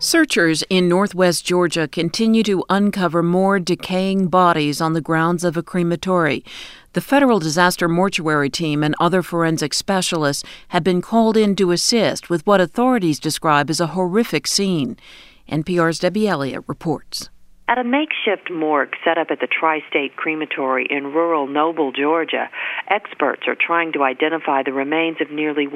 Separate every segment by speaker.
Speaker 1: Searchers in northwest Georgia continue to uncover more decaying bodies on the grounds of a crematory. The Federal Disaster Mortuary Team and other forensic specialists have been called in to assist with what authorities describe as a horrific scene. NPR's Debbie Elliott reports.
Speaker 2: At a makeshift morgue set up at the Tri-State Crematory in rural Noble, Georgia, experts are trying to identify the remains of nearly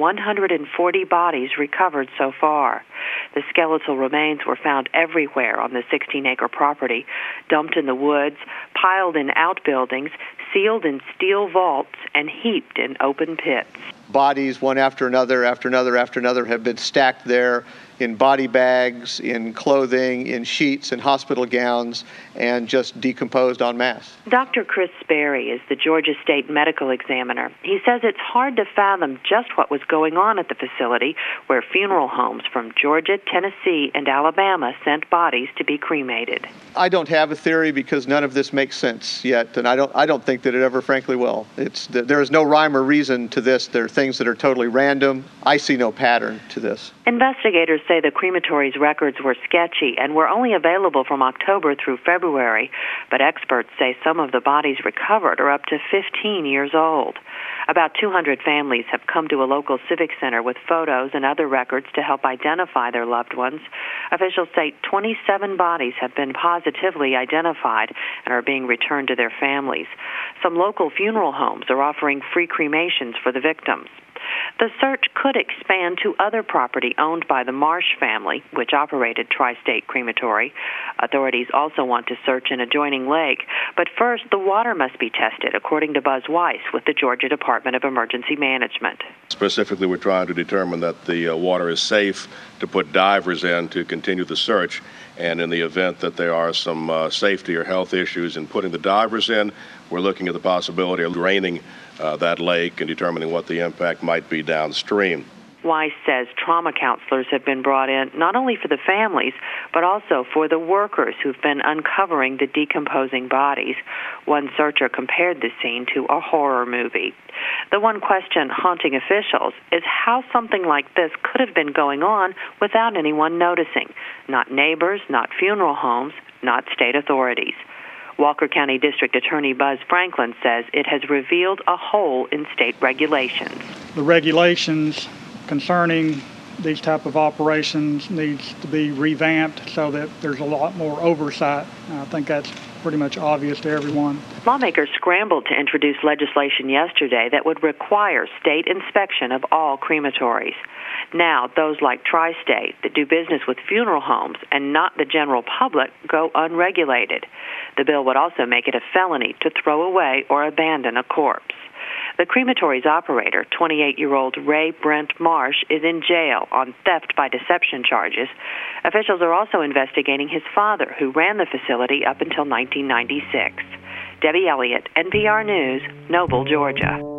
Speaker 2: 140 bodies recovered so far. The skeletal remains were found everywhere on the 16-acre property, dumped in the woods, piled in outbuildings, sealed in steel vaults, and heaped in open pits.
Speaker 3: Bodies, one after another, have been stacked there in body bags, in clothing, in sheets, in hospital gowns, and just decomposed en masse.
Speaker 2: Dr. Chris Sperry is the Georgia State Medical Examiner. He says it's hard to fathom just what was going on at the facility where funeral homes from Georgia, Tennessee, and Alabama sent bodies to be cremated.
Speaker 3: I don't have a theory because none of this makes sense yet, and I don't think that it ever frankly will. There is no rhyme or reason to this. There are things that are totally random. I see no pattern to this.
Speaker 2: Investigators say the crematory's records were sketchy and were only available from October through February, but experts say some of the bodies recovered are up to 15 years old. About 200 families have come to a local civic center with photos and other records to help identify their loved ones. Officials say 27 bodies have been positively identified and are being returned to their families. Some local funeral homes are offering free cremations for the victims. The search could expand to other property owned by the Marsh family, which operated Tri-State Crematory. Authorities also want to search an adjoining lake, but first the water must be tested, according to Buzz Weiss with the Georgia Department of Emergency Management.
Speaker 4: Specifically, we're trying to determine that the water is safe to put divers in to continue the search, and in the event that there are some safety or health issues in putting the divers in, we're looking at the possibility of draining that lake and determining what the impact might be downstream.
Speaker 2: Weiss says trauma counselors have been brought in not only for the families, but also for the workers who've been uncovering the decomposing bodies. One searcher compared the scene to a horror movie. The one question haunting officials is how something like this could have been going on without anyone noticing. Not neighbors, not funeral homes, not state authorities. Walker County District Attorney Buzz Franklin says it has revealed a hole in state regulations.
Speaker 5: The regulations concerning these type of operations needs to be revamped so that there's a lot more oversight. I think that's pretty much obvious to everyone.
Speaker 2: Lawmakers scrambled to introduce legislation yesterday that would require state inspection of all crematories. Now, those like Tri-State that do business with funeral homes and not the general public go unregulated. The bill would also make it a felony to throw away or abandon a corpse. The crematory's operator, 28-year-old Ray Brent Marsh, is in jail on theft by deception charges. Officials are also investigating his father, who ran the facility up until 1996. Debbie Elliott, NPR News, Noble, Georgia.